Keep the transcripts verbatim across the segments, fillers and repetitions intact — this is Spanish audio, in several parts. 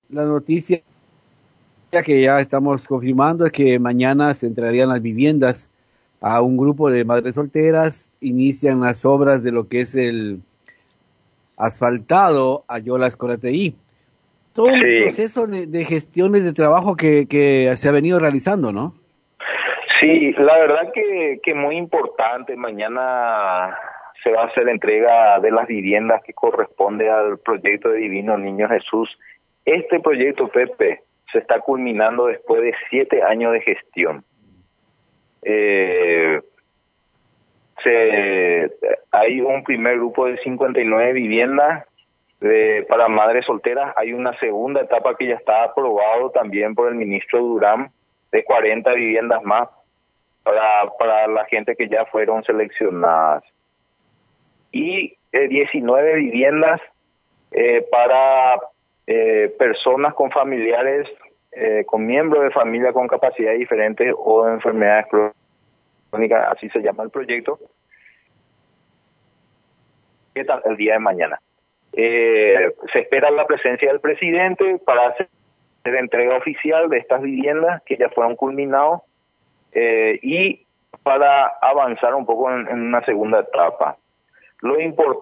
la noticia que ya estamos confirmando es que mañana se entregarían las viviendas a un grupo de madres solteras, inician las obras de lo que es el asfaltado Ayolas Corateí. Todo un Sí, proceso de, de gestiones de trabajo que, que se ha venido realizando, ¿no? sí, la verdad que, que muy importante. Mañana se va a hacer entrega de las viviendas que corresponde al proyecto de Divino Niño Jesús. Este proyecto, Pepe, se está culminando después de siete años de gestión. Eh, se, hay un primer grupo de cincuenta y nueve viviendas de, para madres solteras. Hay una segunda etapa que ya está aprobado también por el ministro Durán, de cuarenta viviendas más para, para la gente que ya fueron seleccionadas. Y eh, diecinueve viviendas eh, para eh, personas con familiares, eh, con miembros de familia con capacidades diferentes o enfermedades crónicas, así se llama el proyecto, el día de mañana. Eh, se espera la presencia del presidente para hacer la entrega oficial de estas viviendas que ya fueron culminados eh, y para avanzar un poco en, en una segunda etapa. Lo importante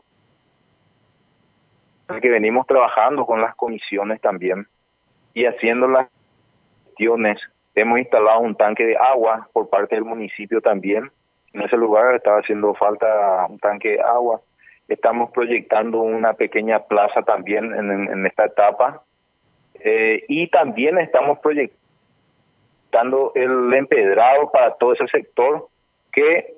es que venimos trabajando con las comisiones también y haciendo las gestiones. Hemos instalado un tanque de agua por parte del municipio también. En ese lugar estaba haciendo falta un tanque de agua. Estamos proyectando una pequeña plaza también en, en, en esta etapa. Eh, y también estamos proyectando el empedrado para todo ese sector que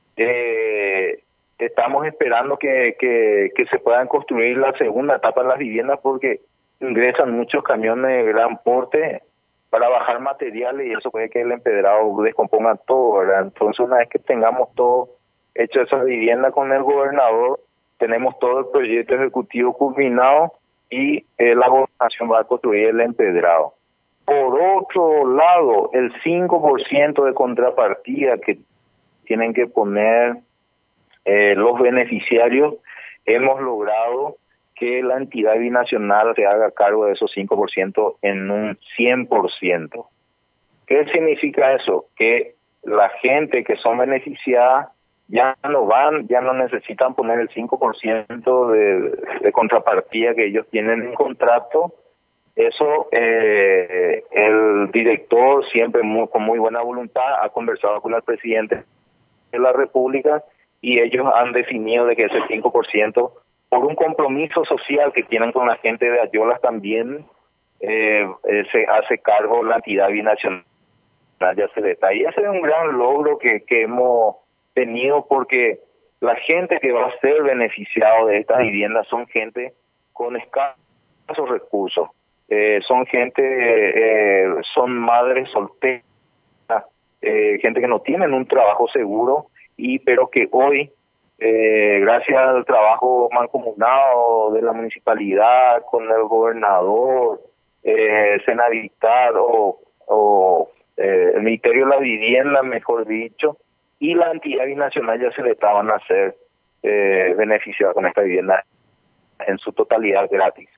eh, estamos esperando que, que, que se puedan construir la segunda etapa de las viviendas porque ingresan muchos camiones de gran porte para bajar materiales y eso puede que el empedrado descomponga todo, ¿verdad? Entonces una vez que tengamos todo hecho esa vivienda con el gobernador, tenemos todo el proyecto ejecutivo culminado y eh, la gobernación va a construir el empedrado. Por otro lado, el cinco por ciento de contrapartida que tienen que poner eh, los beneficiarios, hemos logrado que la entidad binacional se haga cargo de esos cinco por ciento en un cien por ciento. ¿Qué significa eso? Que la gente que son beneficiadas ya no van, ya no necesitan poner el cinco por ciento de, de contrapartida que ellos tienen en contrato. Eso eh, el director siempre muy, con muy buena voluntad ha conversado con el presidente de la República y ellos han definido de que ese cinco por ciento por un compromiso social que tienen con la gente de Ayolas también eh, eh, se hace cargo la entidad binacional ya se detalle. Y ese es un gran logro que, que hemos tenido porque la gente que va a ser beneficiado de estas viviendas son gente con escasos recursos, eh, son gente, eh, son madres solteras, eh, gente que no tienen un trabajo seguro y pero que hoy Eh, gracias al trabajo mancomunado de la municipalidad con el gobernador, eh, Senadistar o, o eh, el Ministerio de la Vivienda, mejor dicho, y la entidad binacional ya se le estaban a hacer eh, beneficiados con esta vivienda en su totalidad gratis.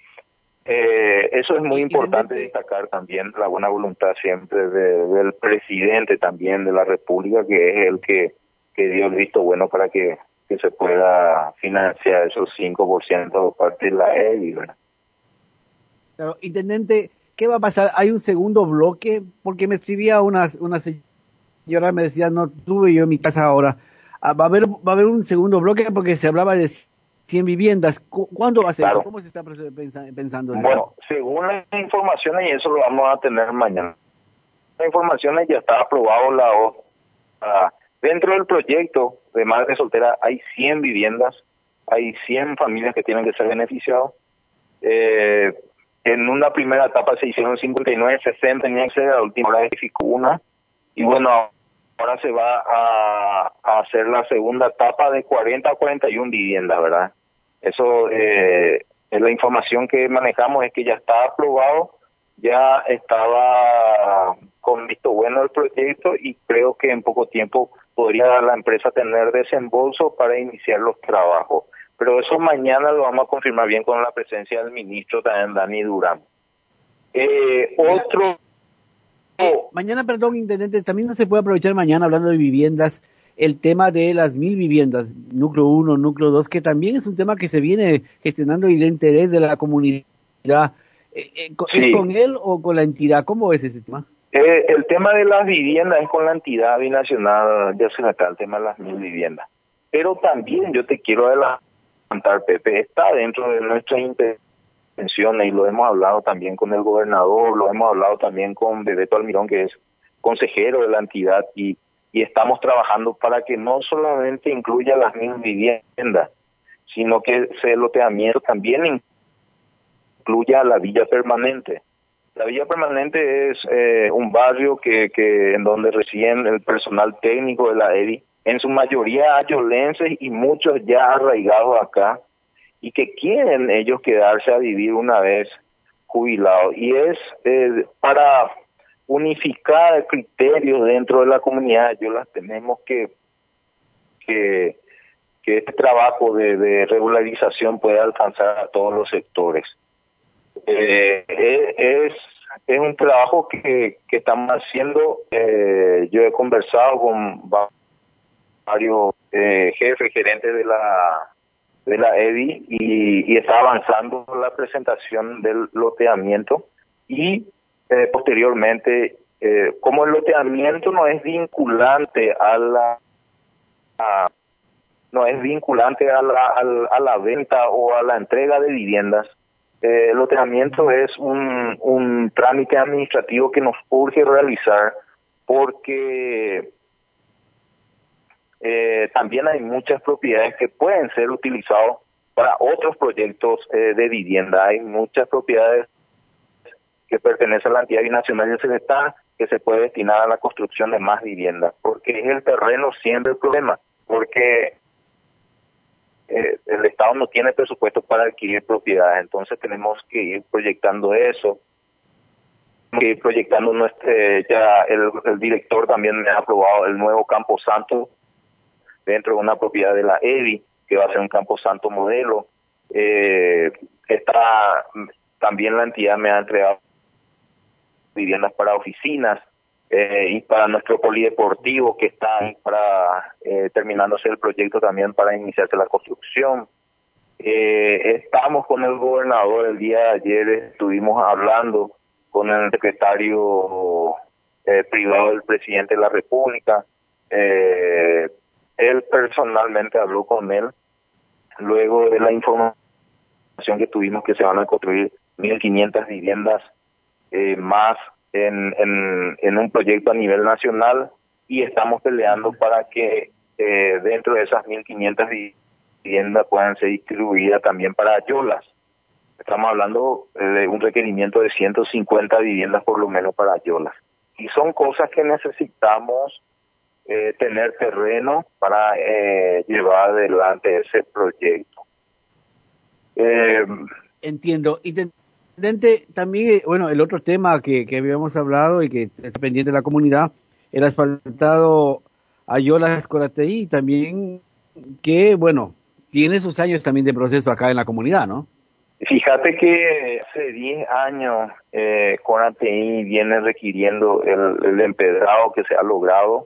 Eh, eso es muy importante destacar también la buena voluntad siempre de, del presidente también de la República, que es el que que dio el visto bueno para que, que se pueda financiar esos cinco por ciento por parte de la E B I, ¿verdad? Claro, intendente, ¿qué va a pasar? ¿Hay un segundo bloque? Porque me escribía una, una señora, me decía, no tuve yo en mi casa ahora. Ah, ¿Va a haber, va a haber un segundo bloque? Porque se hablaba de cien viviendas. ¿Cuándo va a ser Claro. eso? ¿Cómo se está pensando? Bueno, según las informaciones, y eso lo vamos a tener mañana, las informaciones ya está aprobado la O. Dentro del proyecto de Madre Soltera hay cien viviendas, hay cien familias que tienen que ser beneficiadas. Eh, en una primera etapa se hicieron cincuenta y nueve, sesenta, tenían que ser, a la última hora edificó una. Y bueno, ahora se va a, a hacer la segunda etapa de cuarenta a cuarenta y una viviendas, ¿verdad? Eso eh, es la información que manejamos, es que ya está aprobado, ya estaba con visto bueno el proyecto y creo que en poco tiempo podría la empresa tener desembolso para iniciar los trabajos. Pero eso mañana lo vamos a confirmar bien con la presencia del ministro también, Dani Durán. Eh, otro... Eh, mañana, perdón, intendente, también no se puede aprovechar mañana hablando de viviendas, el tema de las mil viviendas, núcleo uno, núcleo dos, que también es un tema que se viene gestionando y de interés de la comunidad. Eh, eh, ¿Es Sí. con él o con la entidad? ¿Cómo es ese tema? Eh, el tema de las viviendas es con la entidad binacional de Acá, el tema de las mil viviendas. Pero también yo te quiero adelantar, Pepe, está dentro de nuestras intenciones y lo hemos hablado también con el gobernador, lo hemos hablado también con Bebeto Almirón, que es consejero de la entidad, y, y estamos trabajando para que no solamente incluya las mil viviendas, sino que ese loteamiento también incluya la villa permanente. La Villa Permanente es eh, un barrio que, que en donde residen el personal técnico de la E D I, en su mayoría ayolenses y muchos ya arraigados acá, y que quieren ellos quedarse a vivir una vez jubilados. Y es eh, para unificar criterios dentro de la comunidad. Yo las tenemos que, que, que este trabajo de, de regularización pueda alcanzar a todos los sectores. Eh, es, es un trabajo que, que estamos haciendo. Eh, yo he conversado con varios eh, jefes, gerentes de la de la E D I y, y está avanzando la presentación del loteamiento y eh, posteriormente, eh, como el loteamiento no es vinculante a la a, no es vinculante a la, a la a la venta o a la entrega de viviendas. Eh, el loteamiento es un, un trámite administrativo que nos urge realizar porque eh, también hay muchas propiedades que pueden ser utilizadas para otros proyectos eh, de vivienda. Hay muchas propiedades que pertenecen a la entidad binacional de Secretá que se puede destinar a la construcción de más viviendas, porque es el terreno siempre el problema, porque Eh, el Estado no tiene presupuesto para adquirir propiedades, entonces tenemos que ir proyectando eso, que ir proyectando nuestro, eh, ya el, el director también me ha aprobado el nuevo Camposanto dentro de una propiedad de la E D I, que va a ser un Camposanto modelo. Eh, está, también la entidad me ha entregado viviendas para oficinas, Eh, y para nuestro polideportivo que está ahí para eh, terminándose el proyecto también para iniciarse la construcción. Eh, estamos con el gobernador, el día de ayer estuvimos hablando con el secretario eh, privado del presidente de la República. Eh, él personalmente habló con él luego de la información que tuvimos que se van a construir mil quinientas viviendas eh, más En, en, en un proyecto a nivel nacional y estamos peleando para que eh, dentro de esas mil quinientas viviendas puedan ser distribuidas también para Ayolas. Estamos hablando de un requerimiento de ciento cincuenta viviendas por lo menos para Ayolas. Y son cosas que necesitamos eh, tener terreno para eh, llevar adelante ese proyecto. Eh, Entiendo. Y te... También, bueno, el otro tema que, que habíamos hablado y que está pendiente de la comunidad, el asfaltado Ayolas-Corateí, también que, bueno, tiene sus años también de proceso acá en la comunidad, ¿no? Fíjate que hace diez años eh, Corateí viene requiriendo el, el empedrado que se ha logrado.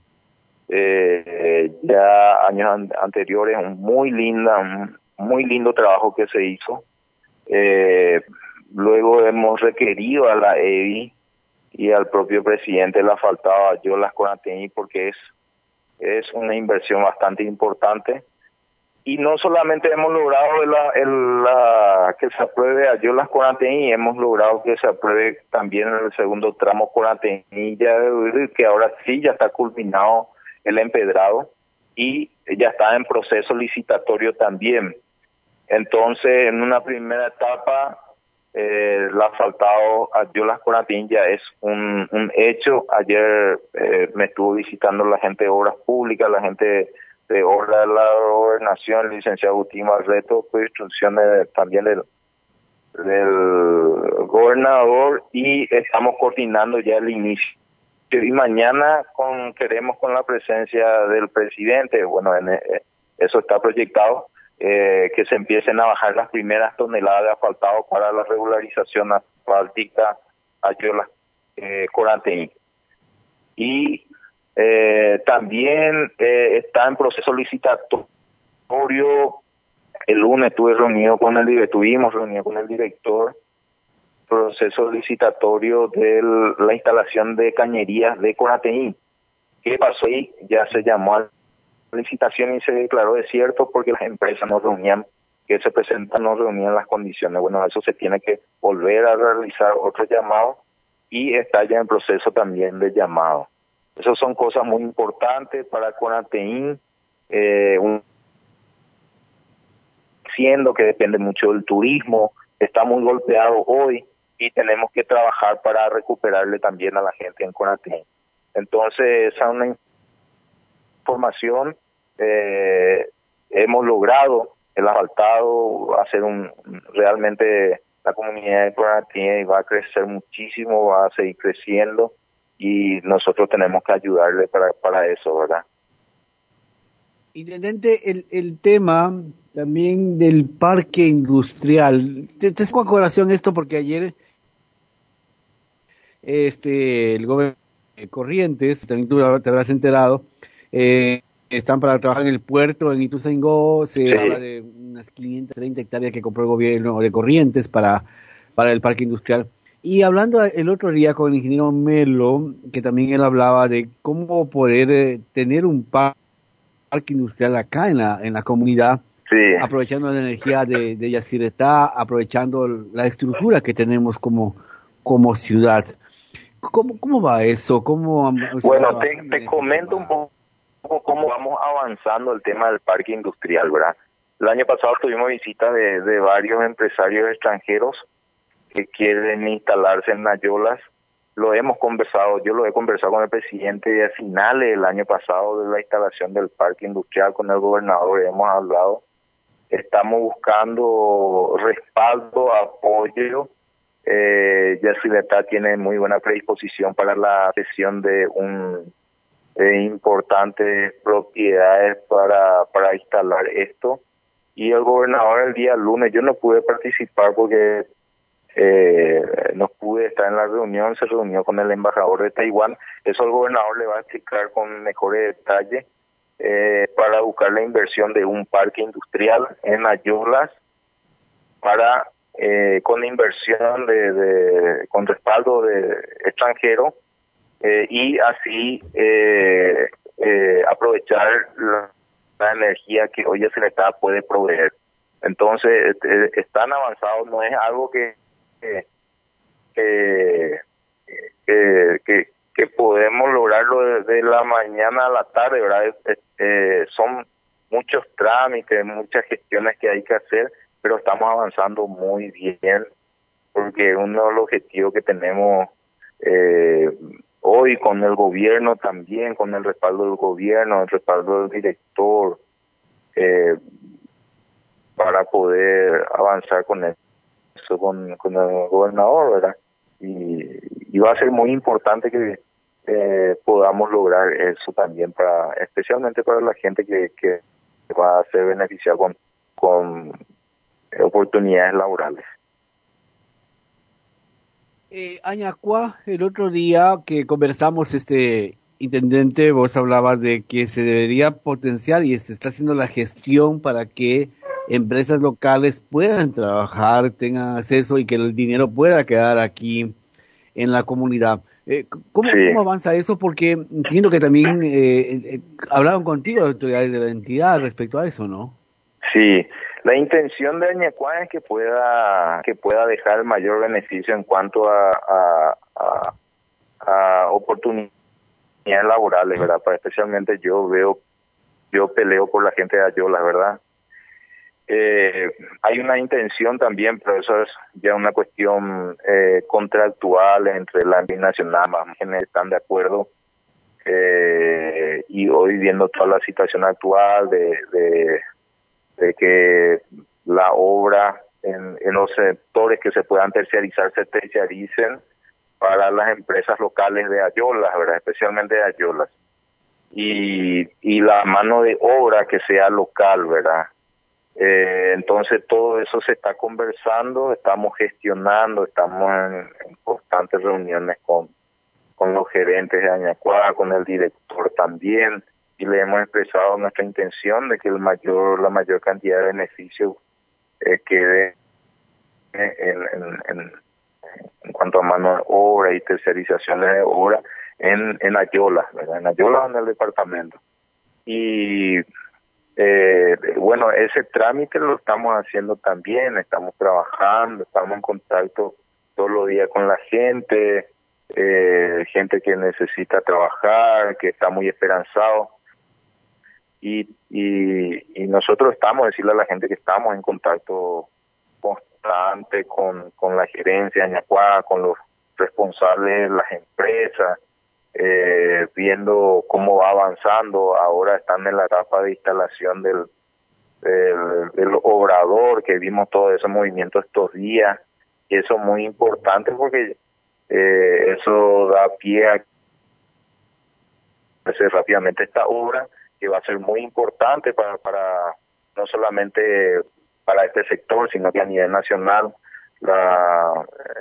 Eh, ya años an- anteriores, un muy linda, un muy lindo trabajo que se hizo. Eh, Luego hemos requerido a la E D I y al propio presidente el asfaltado Ayolas Corateí porque es, es una inversión bastante importante. Y no solamente hemos logrado el, el, la, que se apruebe Ayolas Corateí, hemos logrado que se apruebe también el segundo tramo Corateí, ya, que ahora sí ya está culminado el empedrado y ya está en proceso licitatorio también. Entonces, en una primera etapa, Eh, el asfaltado Ayolas Corateí ya es un, un hecho. Ayer eh, me estuvo visitando la gente de Obras Públicas, la gente de Obras de la Gobernación, el licenciado Agustín Barreto, por instrucciones también del, del gobernador, y estamos coordinando ya el inicio. Y mañana con, queremos con la presencia del presidente, bueno, en, eh, eso está proyectado, eh, que se empiecen a bajar las primeras toneladas de asfaltado para la regularización asfáltica Ayolas eh, Corateí. Y eh, también eh, está en proceso licitatorio. El lunes estuve reunido con el director, tuvimos reunido con el director, proceso licitatorio de la instalación de cañerías de Corateí. ¿Qué pasó ahí? Ya se llamó a la licitación y se declaró desierto porque las empresas no reunían, que se presentan no reunían las condiciones. Bueno, eso se tiene que volver a realizar otro llamado y está ya en proceso también de llamado. Esas son cosas muy importantes para Corateí, eh, un, siendo que depende mucho del turismo, está muy golpeado hoy y tenemos que trabajar para recuperarle también a la gente en Corateí. Entonces, esa es una información, eh, hemos logrado el asfaltado, hacer un, realmente la comunidad de Corateí va a crecer muchísimo, va a seguir creciendo y nosotros tenemos que ayudarle para, para eso, ¿verdad? Intendente, el, el tema también del parque industrial, te, te saco a colación esto porque ayer este el gobierno de Corrientes, también tú te habrás enterado, eh, están para trabajar en el puerto en Ituzaingó, se Sí. habla de unas quinientas treinta hectáreas que compró el gobierno de Corrientes para, para el parque industrial. Y hablando el otro día con el ingeniero Melo, que también él hablaba de cómo poder eh, tener un parque parque industrial acá en la en la comunidad, Sí. aprovechando la energía de, de Yacyretá, aprovechando la estructura que tenemos como como ciudad. ¿Cómo, cómo va eso? ¿Cómo Bueno, te, te comento un poco cómo vamos avanzando el tema del parque industrial, ¿verdad? El año pasado tuvimos visita de, de varios empresarios extranjeros que quieren instalarse en Ayolas. Lo hemos conversado, yo lo he conversado con el presidente a finales del año pasado de la instalación del parque industrial, con el gobernador hemos hablado. Estamos buscando respaldo, apoyo. Eh, Yacyretá tiene muy buena predisposición para la cesión de un eh, importantes propiedades para, para instalar esto. Y el gobernador el día lunes, yo no pude participar porque Eh, no pude estar en la reunión, se reunió con el embajador de Taiwán, eso el gobernador le va a explicar con mejores detalles, eh, para buscar la inversión de un parque industrial en Ayolas, para eh, con inversión de, de con respaldo de extranjero, eh, y así eh, eh, aprovechar la, la energía que hoy Yacyretá puede proveer. Entonces, eh, están avanzados, no es algo que Que, que, que, que podemos lograrlo desde la mañana a la tarde, ¿verdad? Eh, eh, son muchos trámites, muchas gestiones que hay que hacer, pero estamos avanzando muy bien, porque uno de los objetivos que tenemos eh, hoy con el gobierno también, con el respaldo del gobierno, el respaldo del director, eh, para poder avanzar con esto. Con, con el gobernador, ¿verdad? Y, y va a ser muy importante que eh, podamos lograr eso también, para especialmente para la gente que, que va a ser beneficiada con, con oportunidades laborales. Eh, Añacua, el otro día que conversamos, este intendente, vos hablabas de que se debería potenciar y se está haciendo la gestión para que empresas locales puedan trabajar, tengan acceso y que el dinero pueda quedar aquí en la comunidad. Eh, ¿cómo, Sí. ¿Cómo avanza eso? Porque entiendo que también eh, eh, hablaron contigo las autoridades de la entidad respecto a eso, ¿no? Sí, la intención de Añacua es que pueda que pueda dejar mayor beneficio en cuanto a, a, a, a oportunidades laborales, ¿verdad? Para especialmente yo veo, yo peleo por la gente de Ayolas, ¿verdad? Eh, hay una intención también, pero eso es ya una cuestión eh, contractual entre la nacional, más quienes están de acuerdo, eh, y hoy viendo toda la situación actual de, de, de que la obra en, en los sectores que se puedan terciarizar se terciaricen para las empresas locales de Ayolas, ¿verdad? Especialmente de Ayolas, y, y la mano de obra que sea local, ¿verdad? Eh, entonces todo eso se está conversando, estamos gestionando, estamos en, en constantes reuniones con, con los gerentes de Añacuá, con el director también, y le hemos expresado nuestra intención de que el mayor, la mayor cantidad de beneficios eh, quede en, en, en, en cuanto a mano de obra y tercerizaciones de obra en, en Ayola, ¿verdad? En Ayola, en el departamento. Y eh, bueno, ese trámite lo estamos haciendo también, estamos trabajando, estamos en contacto todos los días con la gente, eh, gente que necesita trabajar, que está muy esperanzado. Y, y, y nosotros estamos, decirle a la gente que estamos en contacto constante con, con la gerencia de Añacuá, con los responsables de las empresas, eh, viendo cómo va avanzando. Ahora están en la etapa de instalación del, del, del obrador, que vimos todo ese movimiento estos días, y eso es muy importante porque eh, eso da pie a hacer rápidamente esta obra, que va a ser muy importante para, para no solamente para este sector, sino que a nivel nacional la,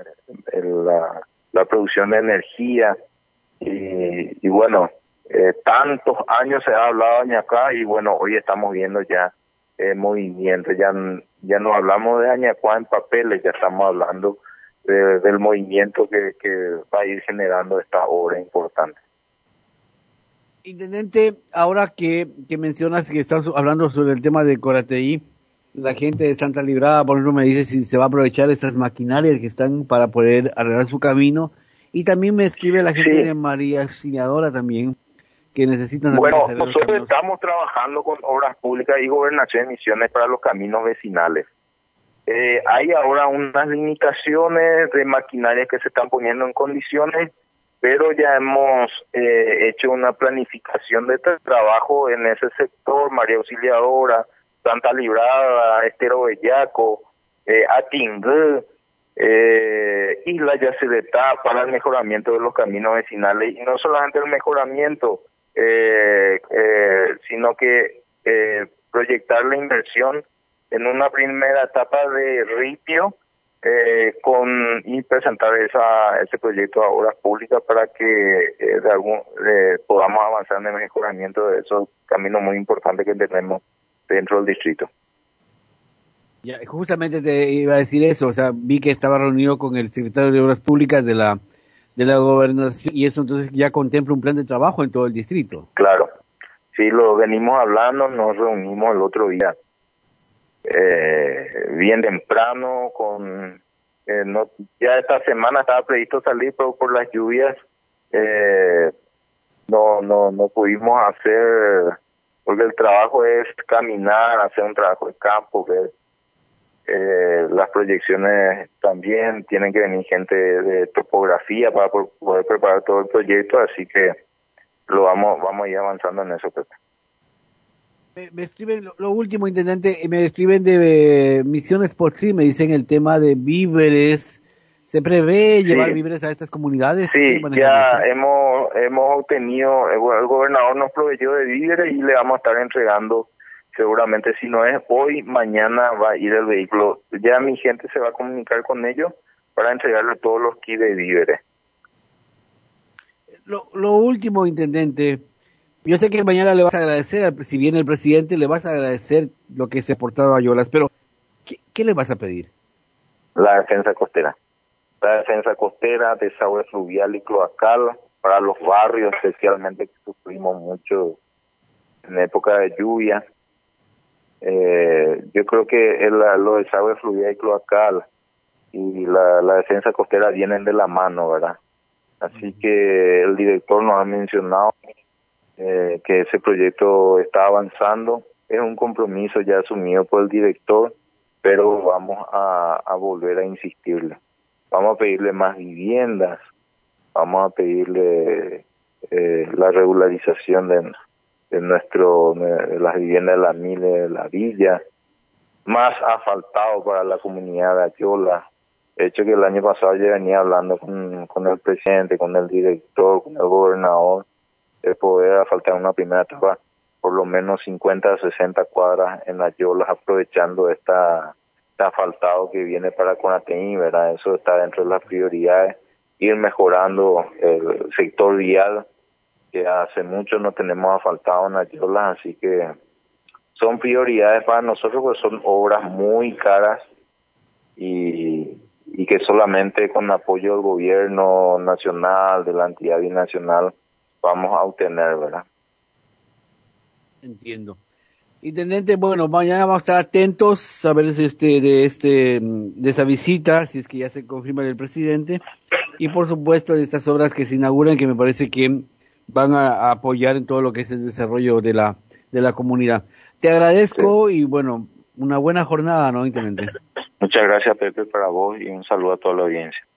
la, la producción de energía. Y, y bueno, eh, tantos años se ha hablado de Añacuá y bueno, hoy estamos viendo ya eh, movimiento, ya, ya no hablamos de Añacuá en papeles, ya estamos hablando de, del movimiento que, que va a ir generando esta obra importante. Intendente, ahora que, que mencionas que estás hablando sobre el tema de Corateí, la gente de Santa Librada, por ejemplo, me dice si se va a aprovechar esas maquinarias que están para poder arreglar su camino, y también me escribe la gente sí. de María Auxiliadora también, que necesitan... Bueno, nosotros estamos trabajando con Obras Públicas y Gobernación de Misiones para los caminos vecinales. Eh, hay ahora unas limitaciones de maquinaria que se están poniendo en condiciones, pero ya hemos eh, hecho una planificación de trabajo en ese sector, María Auxiliadora, Santa Librada, Estero Bellaco, eh, Atingué, eh, Isla Yacyretá, para el mejoramiento de los caminos vecinales, y no solamente el mejoramiento, eh, eh, sino que eh, proyectar la inversión en una primera etapa de ripio, Eh, con y presentar esa ese proyecto a obras públicas para que eh, de algún eh, podamos avanzar en el mejoramiento de esos caminos muy importantes que tenemos dentro del distrito. Ya, justamente te iba a decir eso, o sea, vi que estaba reunido con el secretario de Obras Públicas de la de la gobernación, y eso entonces ya contempla un plan de trabajo en todo el distrito. Claro, sí, lo venimos hablando, nos reunimos el otro día. Eh, bien temprano, con eh, no, ya esta semana estaba previsto salir, pero por las lluvias eh, no no no pudimos hacer, porque el trabajo es caminar, hacer un trabajo de campo, ver eh, las proyecciones también, tienen que venir gente de topografía para poder preparar todo el proyecto, así que lo vamos vamos a ir avanzando en eso, Pepe. Me, me escriben, lo, lo último, intendente, me escriben de eh, Misiones Potri, me dicen el tema de víveres. ¿Se prevé sí. llevar víveres a estas comunidades? Sí, ya eso? hemos hemos obtenido, el, el gobernador nos proveyó de víveres y le vamos a estar entregando, seguramente si no es hoy, mañana va a ir el vehículo. Ya mi gente se va a comunicar con ellos para entregarle todos los kits de víveres. Lo, lo último, intendente, yo sé que mañana le vas a agradecer, si viene el presidente, le vas a agradecer lo que se ha aportado a Ayolas, pero ¿qué, qué le vas a pedir? La defensa costera. La defensa costera, desagüe fluvial y cloacal para los barrios, especialmente que sufrimos mucho en época de lluvia. Eh, yo creo que el, los desagües fluvial y cloacal y la, la defensa costera vienen de la mano, ¿verdad? Así que el director nos ha mencionado Eh, que ese proyecto está avanzando, es un compromiso ya asumido por el director, pero vamos a, a volver a insistirle, vamos a pedirle más viviendas, vamos a pedirle eh, la regularización de, de nuestro de las viviendas de la Mile, de la Villa, más asfaltado para la comunidad de Ayola. De hecho que el año pasado yo venía hablando con, con el presidente, con el director, con el gobernador, de poder asfaltar una primera etapa por lo menos cincuenta a sesenta cuadras en las Yolas, aprovechando esta, este asfaltado que viene para Conategui, ¿verdad? Eso está dentro de las prioridades, ir mejorando el sector vial, que hace mucho no tenemos asfaltado en las Yolas, así que son prioridades para nosotros, porque son obras muy caras y, y que solamente con apoyo del gobierno nacional, de la entidad binacional, vamos a obtener, ¿verdad? Entiendo. Intendente, bueno, mañana vamos a estar atentos a ver si este, de este, de esa visita, si es que ya se confirma el presidente, y por supuesto de estas obras que se inauguran, que me parece que van a, a apoyar en todo lo que es el desarrollo de la, de la comunidad. Te agradezco sí. Y bueno, una buena jornada, ¿no, intendente? Muchas gracias, Pepe, para vos, y un saludo a toda la audiencia.